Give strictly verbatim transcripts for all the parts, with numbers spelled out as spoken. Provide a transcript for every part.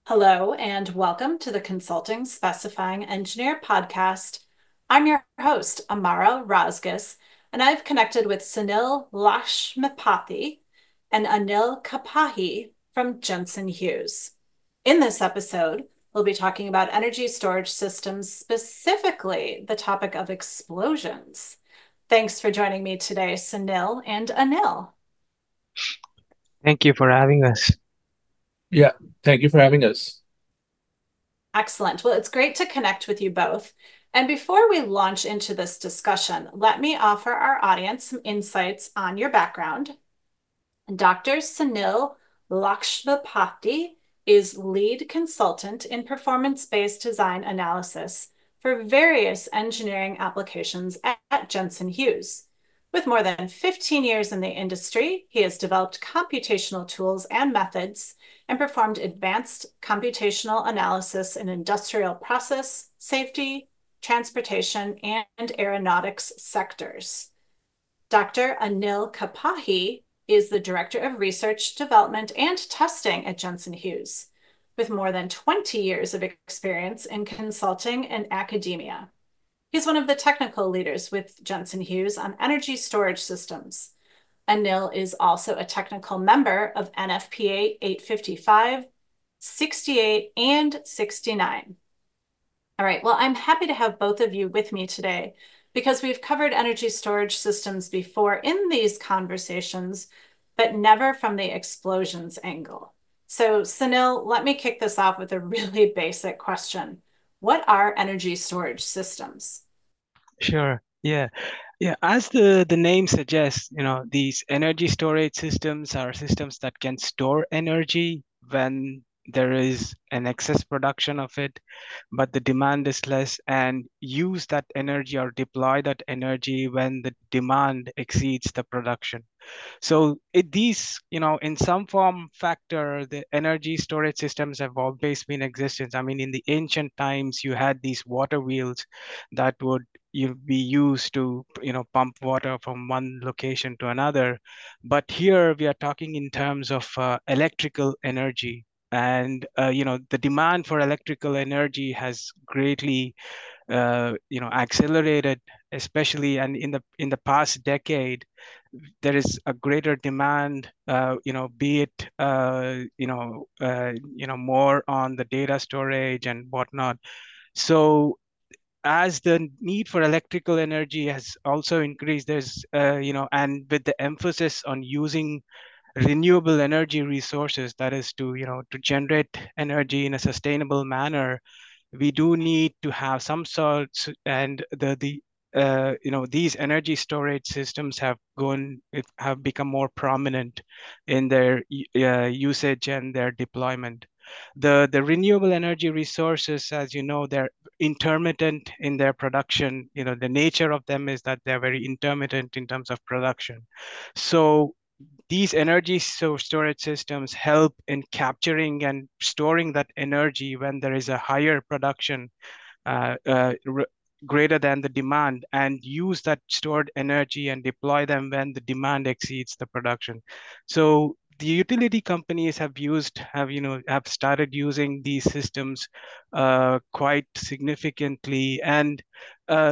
Hello, and welcome to the Consulting Specifying Engineer podcast. I'm your host, Amara Razgas, and I've connected with Sunil Lakshmipathy and Anil Kapahi from Jensen Hughes. In this episode, we'll be talking about energy storage systems, specifically the topic of explosions. Thanks for joining me today, Sunil and Anil. Thank you for having us. Yeah, thank you for having us. Excellent. Well, it's great to connect with you both. And before we launch into this discussion, let me offer our audience some insights on your background. Doctor Sunil Lakshmipathy is lead consultant in performance-based design analysis for various engineering applications at Jensen Hughes. With more than fifteen years in the industry, he has developed computational tools and methods and performed advanced computational analysis in industrial process, safety, transportation, and aeronautics sectors. Doctor Anil Kapahi is the Director of Research, Development, and Testing at Jensen Hughes, with more than twenty years of experience in consulting and academia. He's one of the technical leaders with Jensen Hughes on energy storage systems. Anil is also a technical member of N F P A eight fifty-five, sixty-eight, and sixty-nine. All right, well, I'm happy to have both of you with me today because we've covered energy storage systems before in these conversations, but never from the explosions angle. So, Sunil, let me kick this off with a really basic question. What are energy storage systems? Sure. Yeah. Yeah. As the, the name suggests, you know, these energy storage systems are systems that can store energy when there is an excess production of it, but the demand is less, and use that energy or deploy that energy when the demand exceeds the production. So it, these, you know, in some form factor, the energy storage systems have always been existence. I mean, in the ancient times, you had these water wheels that would you be used to, you know, pump water from one location to another. But here we are talking in terms of uh, electrical energy. And uh, you know, the demand for electrical energy has greatly uh, you know accelerated, especially and in the in the past decade there is a greater demand, uh, you know, be it, uh, you know, uh, you know, more on the data storage and whatnot. So as the need for electrical energy has also increased, there's, uh, you know, and with the emphasis on using renewable energy resources, that is to, you know, to generate energy in a sustainable manner, we do need to have some sorts, and the the uh, you know, these energy storage systems have gone have become more prominent in their uh, usage and their deployment. The the renewable energy resources, as you know, they're intermittent in their production. You know, the nature of them is that they're very intermittent in terms of production. So these energy so storage systems help in capturing and storing that energy when there is a higher production, uh, uh, greater than the demand, and use that stored energy and deploy them when the demand exceeds the production. So the utility companies have used have you know have started using these systems uh, quite significantly. And uh,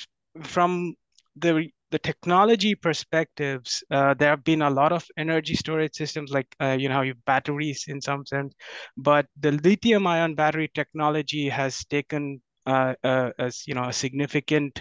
from the the technology perspectives, uh, there have been a lot of energy storage systems, like, uh, you know, you batteries in some sense, but the lithium ion battery technology has taken, uh, uh, as you know, a significant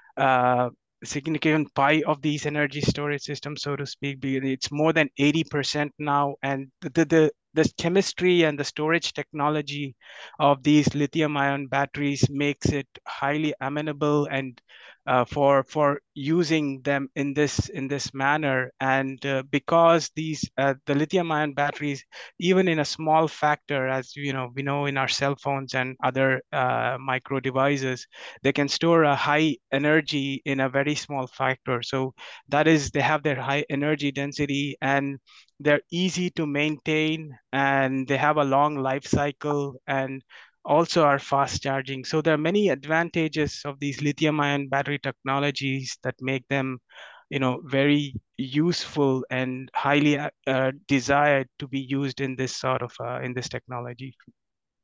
uh, significant pie of these energy storage systems, so to speak. It's more than eighty percent now, and the the the chemistry and the storage technology of these lithium ion batteries makes it highly amenable and uh, for for using them in this in this manner. And uh, because these uh, the lithium ion batteries, even in a small factor, as you know, we know in our cell phones and other uh, micro devices, they can store a high energy in a very small factor. So that is, they have their high energy density, and they're easy to maintain, and they have a long life cycle, and also are fast charging. So there are many advantages of these lithium ion battery technologies that make them, you know, very useful and highly uh, uh, desired to be used in this sort of uh, in this technology.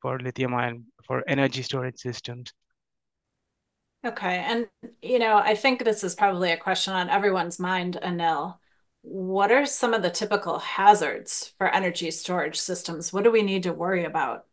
for lithium ion for energy storage systems. Okay. And, you know, I think this is probably a question on everyone's mind, Anil. What are some of the typical hazards for energy storage systems? What do we need to worry about?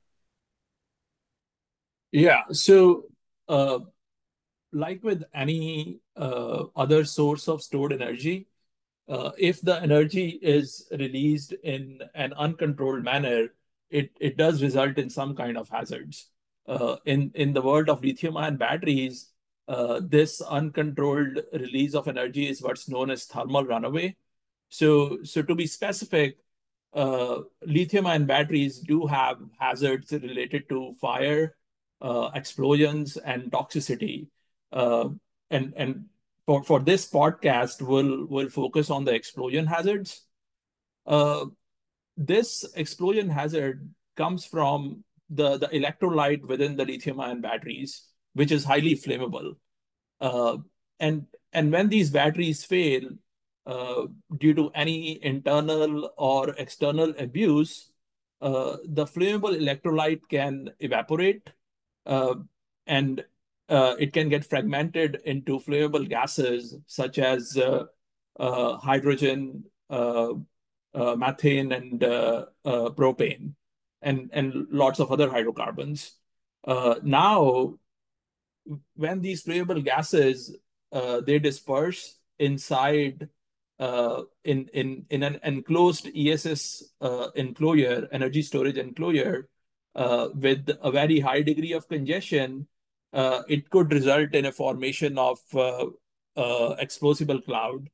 Yeah. So, uh, like with any uh, other source of stored energy, uh, if the energy is released in an uncontrolled manner, it, it does result in some kind of hazards. Uh, in, in the world of lithium-ion batteries, uh, this uncontrolled release of energy is what's known as thermal runaway. So, so to be specific, uh, lithium-ion batteries do have hazards related to fire, uh, explosions, and toxicity. Uh, and and for, for this podcast, we'll we'll focus on the explosion hazards. Uh, this explosion hazard comes from the, the electrolyte within the lithium-ion batteries, which is highly flammable. Uh, and and when these batteries fail uh, due to any internal or external abuse, uh, the flammable electrolyte can evaporate, uh, and uh, it can get fragmented into flammable gases such as uh, uh, hydrogen, uh, uh, methane, and uh, uh, propane, and and lots of other hydrocarbons. Uh, now, when these flammable gases uh, they disperse inside uh, in in in an enclosed E S S uh, enclosure, energy storage enclosure, uh, with a very high degree of congestion, uh, it could result in a formation of uh, uh, explosible cloud.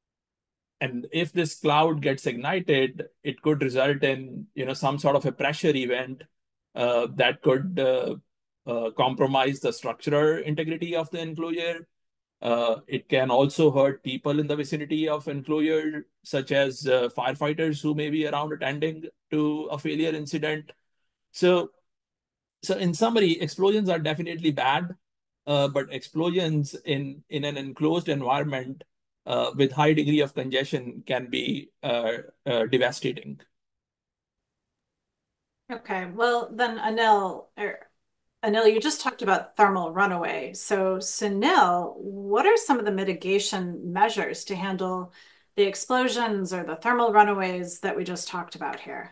And if this cloud gets ignited, it could result in you know some sort of a pressure event uh, that could uh, uh, compromise the structural integrity of the enclosure. Uh, it can also hurt people in the vicinity of enclosure, such as uh, firefighters who may be around attending to a failure incident. So, so in summary, explosions are definitely bad, uh, but explosions in in an enclosed environment uh, with high degree of congestion can be uh, uh, devastating. Okay. Well, then Anil, er, Anil, you just talked about thermal runaway. So, Sunil, what are some of the mitigation measures to handle the explosions or the thermal runaways that we just talked about here?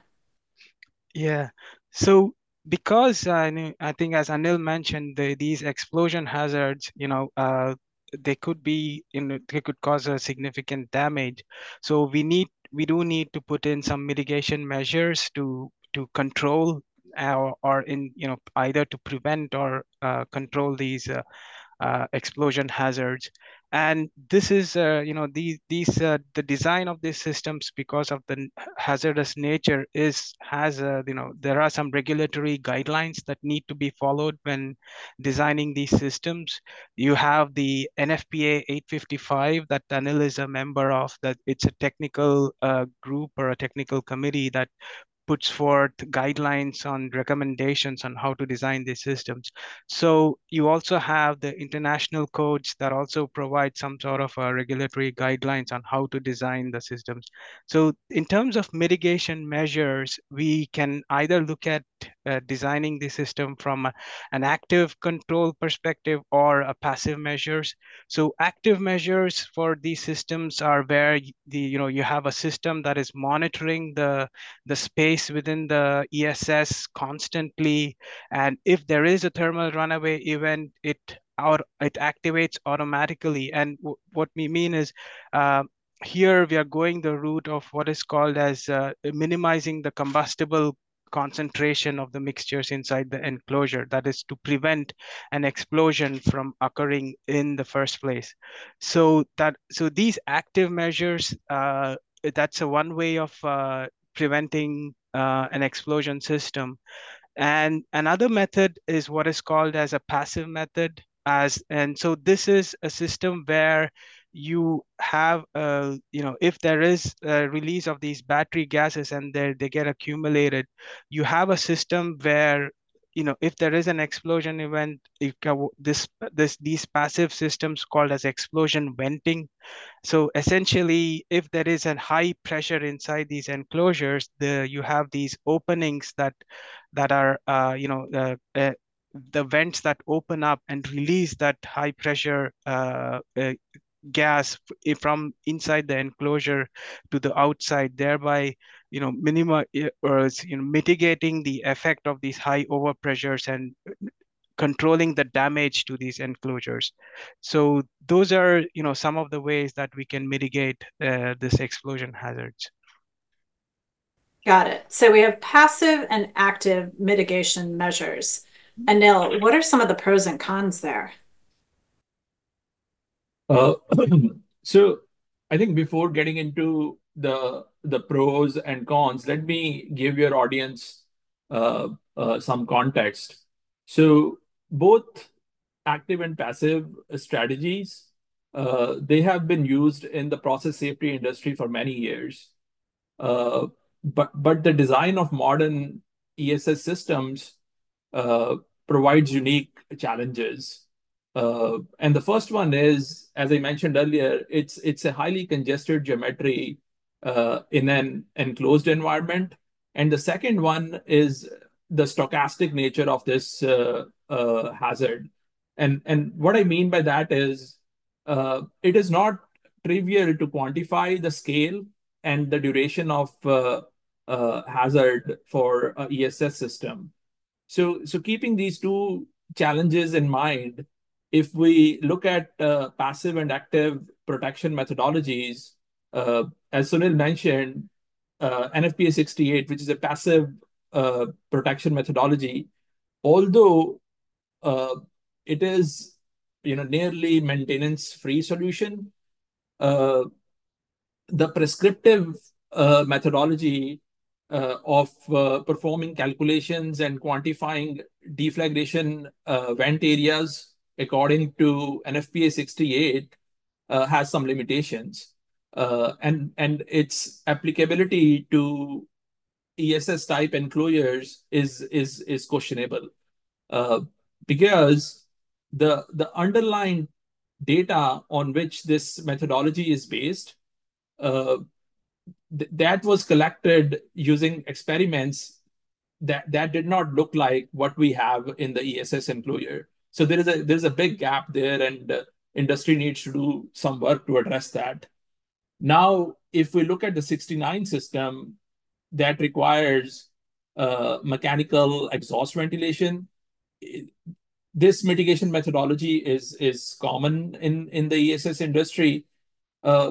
Yeah. So because I knew, I think as Anil mentioned, the, these explosion hazards, you know, uh, they could be, you know, they could cause a significant damage. So we need, we do need to put in some mitigation measures to to control or, or in, you know, either to prevent or uh, control these uh, uh, explosion hazards. And this is, uh, you know, these these uh, the design of these systems, because of the hazardous nature, is has a, you know, there are some regulatory guidelines that need to be followed when designing these systems. You have the N F P A eight fifty-five that Anil is a member of. That it's a technical uh, group or a technical committee that puts forth guidelines on recommendations on how to design these systems. So you also have the international codes that also provide some sort of uh, regulatory guidelines on how to design the systems. So in terms of mitigation measures, we can either look at uh, designing the system from a, an active control perspective or a passive measures. So active measures for these systems are where the you know you have a system that is monitoring the the space within the E S S constantly. And if there is a thermal runaway event, it or it activates automatically. And w- what we mean is uh, here we are going the route of what is called as uh, minimizing the combustible concentration of the mixtures inside the enclosure. That is to prevent an explosion from occurring in the first place. So that so these active measures, uh, that's a one way of uh, preventing uh, an explosion system. And another method is what is called as a passive method. As and so this is a system where you have a, you know, if there is a release of these battery gases and they they get accumulated, you have a system where you know, if there is an explosion event, if this this these passive systems called as explosion venting. So essentially, if there is a high pressure inside these enclosures, the you have these openings that that are uh, you know uh, uh, the vents that open up and release that high pressure uh, uh, gas from inside the enclosure to the outside, thereby you know minima or you know mitigating the effect of these high overpressures and controlling the damage to these enclosures. So those are you know some of the ways that we can mitigate uh, this explosion hazards. Got it. So we have passive and active mitigation measures. Anil, what are some of the pros and cons there? Uh, so I think before getting into the the pros and cons, let me give your audience uh, uh, some context. So both active and passive strategies, uh, they have been used in the process safety industry for many years. Uh, but but the design of modern E S S systems uh, provides unique challenges. Uh, and the first one is, as I mentioned earlier, it's it's a highly congested geometry uh, in an enclosed environment. And the second one is the stochastic nature of this uh, uh, hazard. And and what I mean by that is uh, it is not trivial to quantify the scale and the duration of uh, uh, hazard for a E S S system. So, so keeping these two challenges in mind, if we look at uh, passive and active protection methodologies, uh, as Sunil mentioned, uh, N F P A sixty-eight, which is a passive uh, protection methodology, although uh, it is you know nearly maintenance-free solution, uh, the prescriptive uh, methodology uh, of uh, performing calculations and quantifying deflagration uh, vent areas according to N F P A sixty-eight uh, has some limitations. Uh, and, and its applicability to E S S type enclosures is, is, is questionable uh, because the, the underlying data on which this methodology is based uh, th- that was collected using experiments that that did not look like what we have in the E S S enclosure. So there is a there's a big gap there, and uh, industry needs to do some work to address that. Now, if we look at the sixty-nine system that requires uh, mechanical exhaust ventilation, it- this mitigation methodology is is common in in the E S S industry. Uh,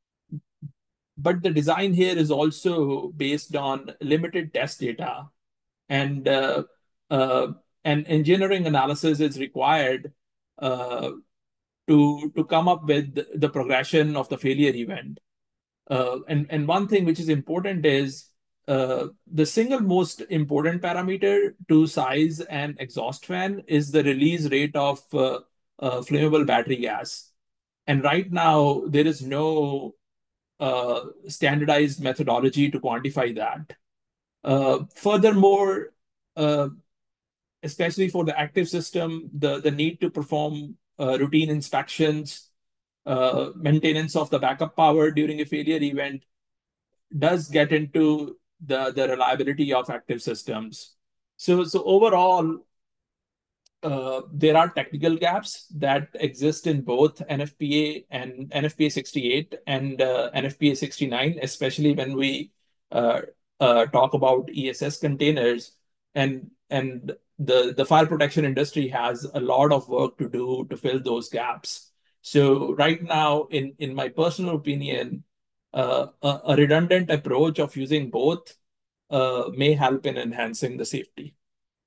but the design here is also based on limited test data and uh, uh, and engineering analysis is required uh, to to come up with the progression of the failure event. Uh, and and one thing which is important is uh, the single most important parameter to size an exhaust fan is the release rate of uh, uh, flammable battery gas. And right now there is no uh, standardized methodology to quantify that. Uh, furthermore, uh, especially for the active system, the, the need to perform uh, routine inspections, uh, maintenance of the backup power during a failure event does get into the, the reliability of active systems. So, so overall, uh, there are technical gaps that exist in both N F P A and N F P A sixty-eight and uh, N F P A sixty-nine, especially when we uh, uh, talk about E S S containers. And and the, the fire protection industry has a lot of work to do to fill those gaps. So right now, in, in my personal opinion, uh, a, a redundant approach of using both uh, may help in enhancing the safety.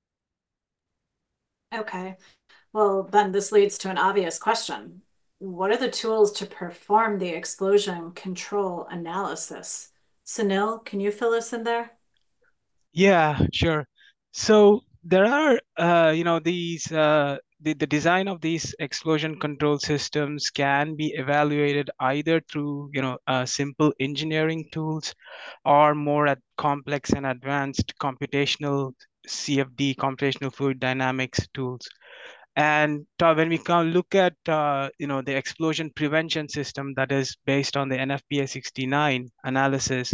Okay. Well, then this leads to an obvious question. What are the tools to perform the explosion control analysis? Sunil, can you fill us in there? Yeah, sure. So there are, uh, you know, these uh, the, the design of these explosion control systems can be evaluated either through, you know, uh, simple engineering tools or more at complex and advanced computational C F D, computational fluid dynamics tools. And uh, when we come look at uh, you know the explosion prevention system that is based on the N F P A sixty-nine analysis,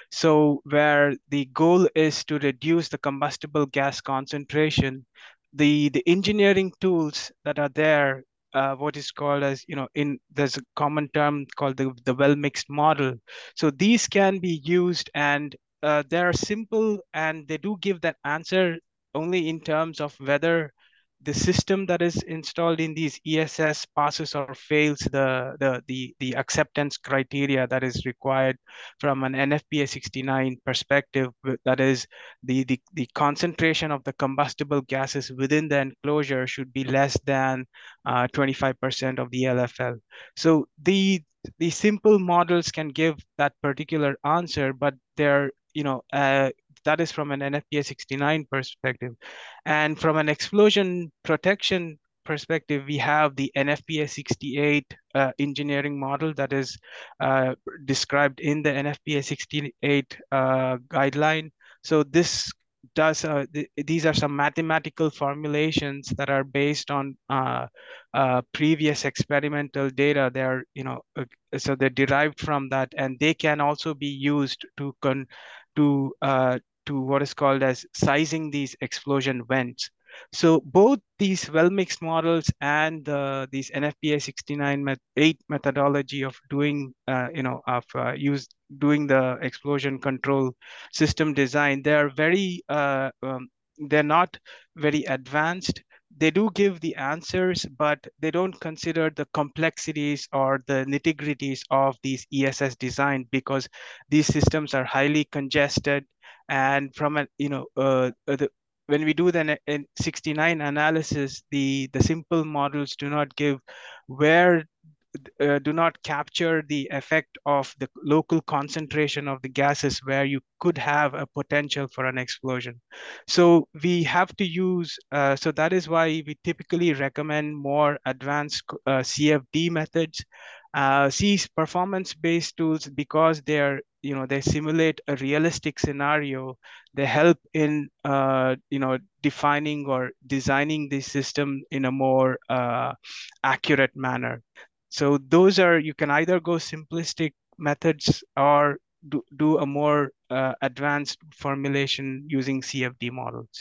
so where the goal is to reduce the combustible gas concentration, the the engineering tools that are there, uh, what is called as you know in there's a common term called the the well mixed model. So these can be used, and uh, they are simple, and they do give that answer only in terms of whether the system that is installed in these E S S passes or fails the, the, the, the acceptance criteria that is required from an N F P A sixty-nine perspective. That is, the, the, the concentration of the combustible gases within the enclosure should be less than uh, twenty-five percent of the L F L. So the, the simple models can give that particular answer, but they're, you know, uh, that is from an N F P A sixty-nine perspective. And from an explosion protection perspective, we have the N F P A sixty-eight uh, engineering model that is uh, described in the N F P A sixty-eight uh, guideline. So this does uh, th these are some mathematical formulations that are based on uh, uh, previous experimental data. They're you know uh, so they're derived from that, and they can also be used to con to uh, to what is called as sizing these explosion vents. So both these well-mixed models and uh, these N F P A sixty-nine met eight methodology of doing, uh, you know, of uh, use doing the explosion control system design, they are very, uh, um, they're not very advanced. They do give the answers, but they don't consider the complexities or the nitty-gritties of these E S S design, because these systems are highly congested. And from a you know uh, uh, the, when we do the in sixty-nine analysis, the the simple models do not give where uh, do not capture the effect of the local concentration of the gases where you could have a potential for an explosion. So we have to use, uh, so that is why we typically recommend more advanced uh, C F D methods. Uh, C performance-based tools, because they're you know they simulate a realistic scenario. They help in uh, you know defining or designing the system in a more uh, accurate manner. So those are, you can either go simplistic methods or do, do a more uh, advanced formulation using C F D models.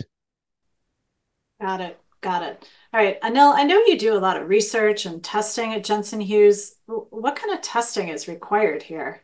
Got it. Got it. All right. Anil, I know you do a lot of research and testing at Jensen Hughes. What kind of testing is required here?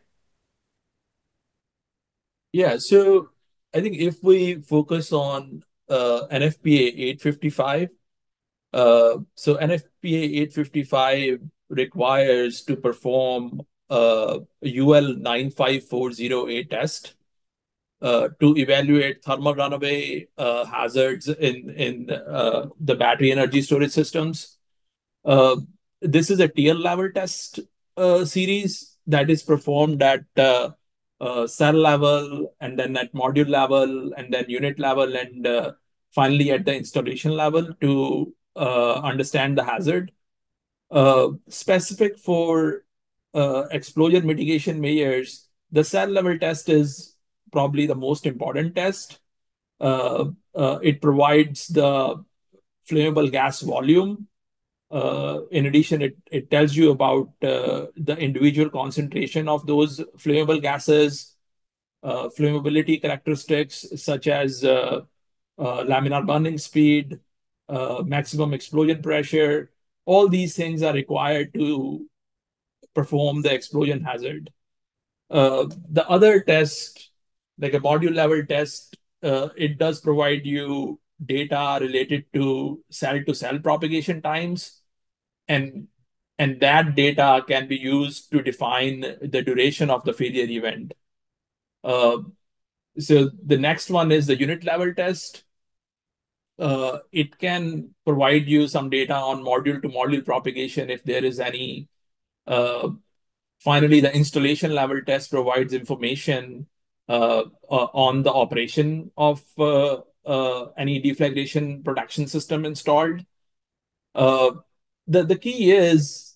Yeah, so I think if we focus on uh, N F P A eight fifty-five, uh, so N F P A eight fifty-five requires to perform uh, a U L nine five four zero A test uh, to evaluate thermal runaway uh, hazards in, in uh, the battery energy storage systems. Uh, this is a tier level test uh, series that is performed at uh, uh, cell level, and then at module level, and then unit level, and uh, finally at the installation level to uh, understand the hazard. Uh, specific for uh, explosion mitigation measures, the cell level test is probably the most important test. Uh, uh, it provides the flammable gas volume. Uh, in addition, it, it tells you about uh, the individual concentration of those flammable gases, uh, flammability characteristics such as uh, uh, laminar burning speed, uh, maximum explosion pressure. All these things are required to perform the explosion hazard. Uh, the other test, like a module level test, uh, it does provide you data related to cell to cell propagation times. And, and that data can be used to define the duration of the failure event. Uh, so the next one is the unit level test. Uh, it can provide you some data on module to module propagation if there is any. Uh, finally, the installation level test provides information uh, uh, on the operation of uh, uh, any deflagration protection system installed. Uh, the, the key is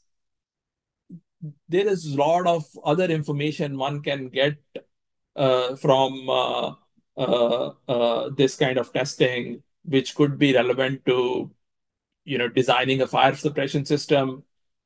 there is a lot of other information one can get uh, from uh, uh, uh, this kind of testing, which could be relevant to, you know, designing a fire suppression system.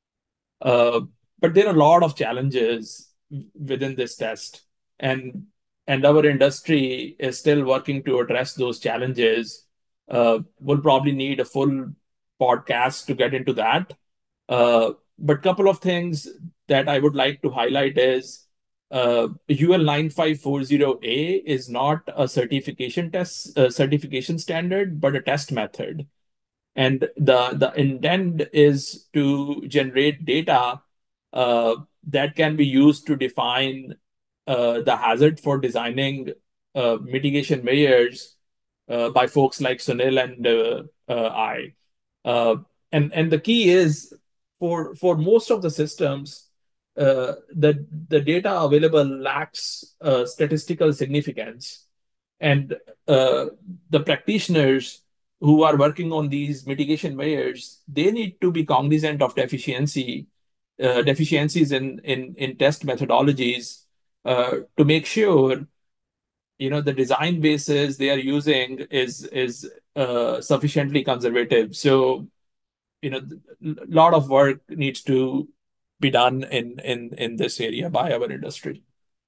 Uh, but there are a lot of challenges within this test, and and our industry is still working to address those challenges. Uh, we'll probably need a full podcast to get into that. Uh, but couple of things that I would like to highlight is uh, U L nine five four zero A is not a certification test uh, certification standard, but a test method. And the the intent is to generate data uh, that can be used to define uh, the hazard for designing uh, mitigation measures uh, by folks like Sunil and uh, uh, I. Uh, and and the key is for for most of the systems, uh, the the data available lacks uh, statistical significance, and uh, the practitioners who are working on these mitigation measures, they need to be cognizant of deficiency uh, deficiencies in, in in test methodologies uh, to make sure, you know, the design basis they are using is is uh, sufficiently conservative. So, you know, a lot of work needs to be done in in in this area by our industry.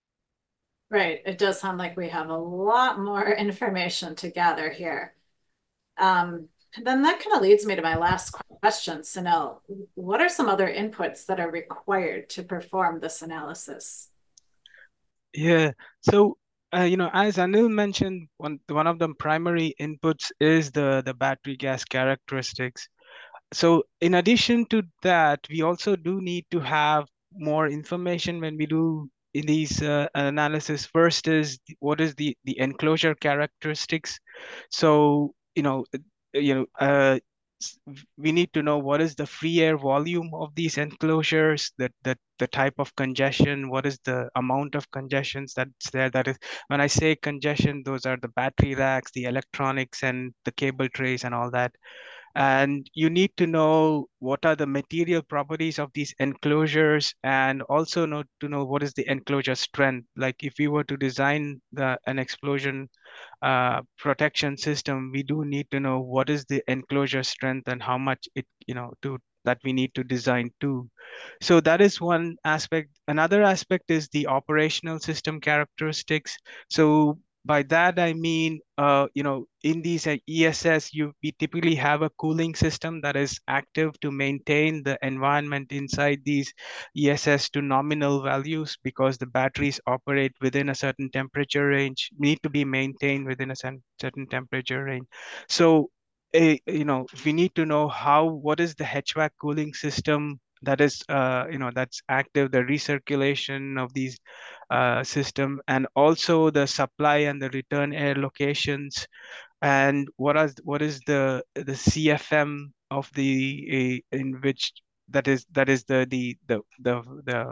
Right. It does sound like we have a lot more information to gather here. Um, then that kind of leads me to my last question, Sunil. What are some other inputs that are required to perform this analysis? Yeah. So, uh, you know, as Anil mentioned, one one of the primary inputs is the the battery gas characteristics. So in addition to that, we also do need to have more information when we do in these uh, analysis. First is what is the the enclosure characteristics. So, you know, uh, you know, uh, s- we need to know what is the free air volume of these enclosures, that that the type of congestion, what is the amount of congestions that's there. That is, when I say congestion, those are the battery racks, the electronics, and the cable trays and all that. And you need to know what are the material properties of these enclosures, and also know to know what is the enclosure strength. Like if we were to design the, an explosion uh, protection system, we do need to know what is the enclosure strength and how much it, you know, to that we need to design to. So that is one aspect. Another aspect is the operational system characteristics. So by that I mean, uh, you know, in these uh, E S S, you we typically have a cooling system that is active to maintain the environment inside these E S S to nominal values, because the batteries operate within a certain temperature range, need to be maintained within a cer- certain temperature range. So, a, you know, we need to know how, what is the H V A C cooling system that is, uh, you know, that's active, the recirculation of these uh, system, and also the supply and the return air locations, and what is what is the the C F M of the uh, in which that is that is the the the the the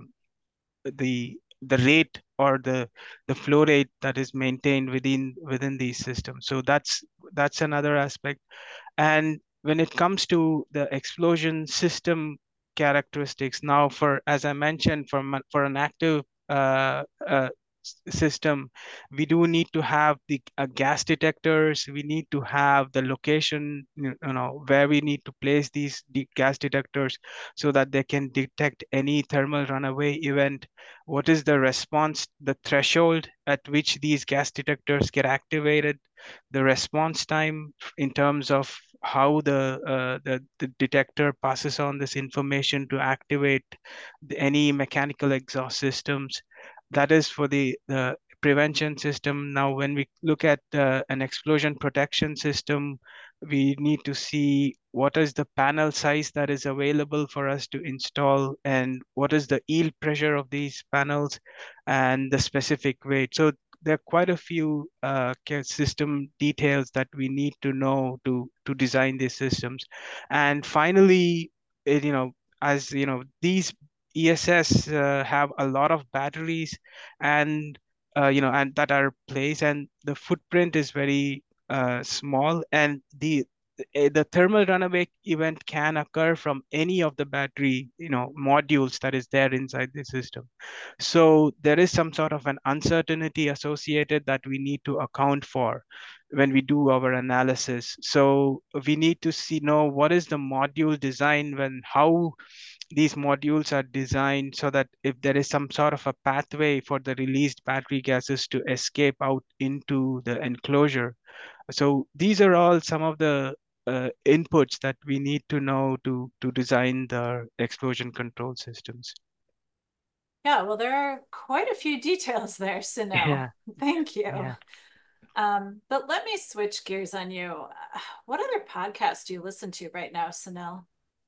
the the rate or the the flow rate that is maintained within within these systems. So that's that's another aspect. And when it comes to the explosion system characteristics, now for, as I mentioned, for for an active uh, uh, system, we do need to have the uh, gas detectors. We need to have the location, you know, where we need to place these de gas detectors so that they can detect any thermal runaway event. What is the response, the threshold at which these gas detectors get activated, the response time in terms of how the, uh, the the detector passes on this information to activate the, any mechanical exhaust systems. That is for the the prevention system. Now, when we look at uh, an explosion protection system, we need to see what is the panel size that is available for us to install, and what is the yield pressure of these panels, and the specific weight. So there are quite a few uh, system details that we need to know to to design these systems. And finally, it, you know, as you know, these E S S uh, have a lot of batteries, and uh, you know, and that are placed, and the footprint is very uh, small, and the eh, the thermal runaway event can occur from any of the battery, you know, modules that is there inside the system. So there is some sort of an uncertainty associated that we need to account for when we do our analysis. So we need to see know what is the module design, when how these modules are designed, so that if there is some sort of a pathway for the released battery gases to escape out into the enclosure. So these are all some of the uh, inputs that we need to know to to design the explosion control systems. Yeah, well, there are quite a few details there, Sunil. Yeah, Thank you. yeah. Um, but let me switch gears on you. Uh, What other podcasts do you listen to right now, Sunil?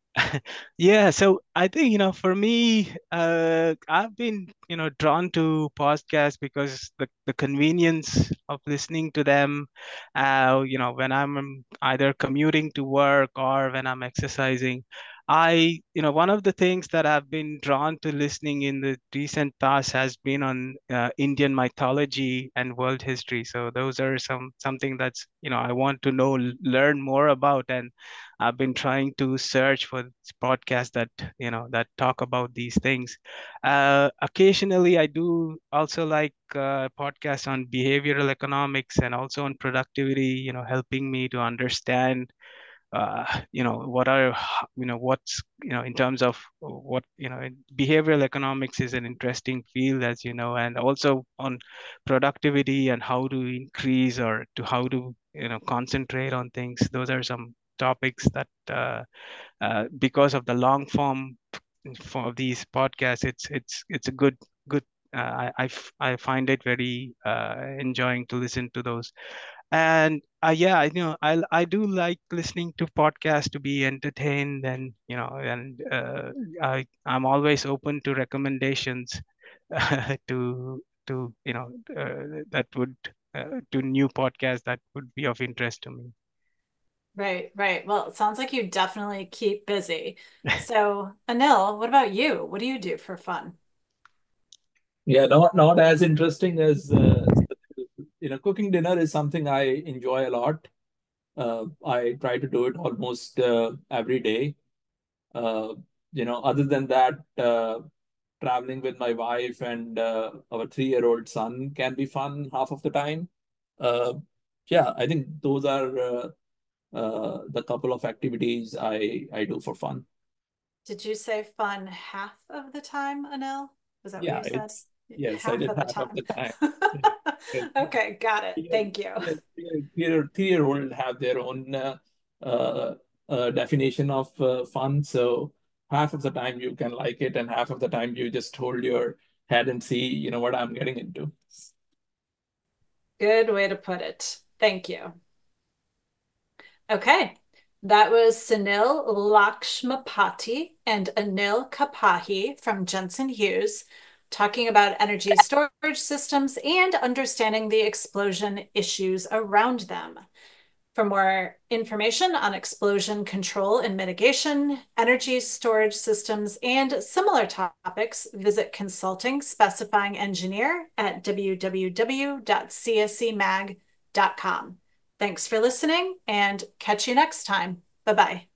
Yeah, so I think, you know, for me, uh, I've been, you know, drawn to podcasts because the, the convenience of listening to them, uh, you know, when I'm either commuting to work or when I'm exercising. I, you know, one of the things that I've been drawn to listening in the recent past has been on uh, Indian mythology and world history. So those are some something that's, you know, I want to know, learn more about, and I've been trying to search for podcasts that, you know, that talk about these things. Uh, occasionally, I do also like uh, podcasts on behavioral economics and also on productivity. You know, helping me to understand, uh, you know, what are, you know, what's, you know, in terms of what, you know, behavioral economics is an interesting field, as you know, and also on productivity and how to increase or to how to, you know, concentrate on things. Those are some topics that uh, uh, because of the long form for these podcasts, it's it's it's a good good uh, I, I f- I find it very uh, enjoying to listen to those. And uh, yeah, I you know I I do like listening to podcasts to be entertained, and you know and uh, I I'm always open to recommendations to to you know uh, that would uh, to new podcasts that would be of interest to me. Right, right. Well, it sounds like you definitely keep busy. So, Anil, what about you? What do you do for fun? Yeah, not not as interesting as uh, you know, cooking dinner is something I enjoy a lot. Uh, I try to do it almost uh, every day. Uh, you know, other than that, uh, traveling with my wife and uh, our three-year-old son can be fun half of the time. Uh, yeah, I think those are uh, uh, the couple of activities I I do for fun. Did you say fun half of the time, Anil? Was that what Yeah, you said? it's yes, I Half did of the half of the time. time. Yeah. Okay, got it. Three Thank you. year year old have their own uh, uh, uh, definition of uh, fun. So half of the time you can like it, and half of the time you just hold your head and see, you know, what I'm getting into. Good way to put it. Thank you. Okay. That was Sunil Lakshmapati and Anil Kapahi from Jensen Hughes talking about energy storage systems and understanding the explosion issues around them. For more information on explosion control and mitigation, energy storage systems, and similar topics, visit Consulting Specifying Engineer at w w w dot c s c mag dot com. Thanks for listening and catch you next time. Bye bye.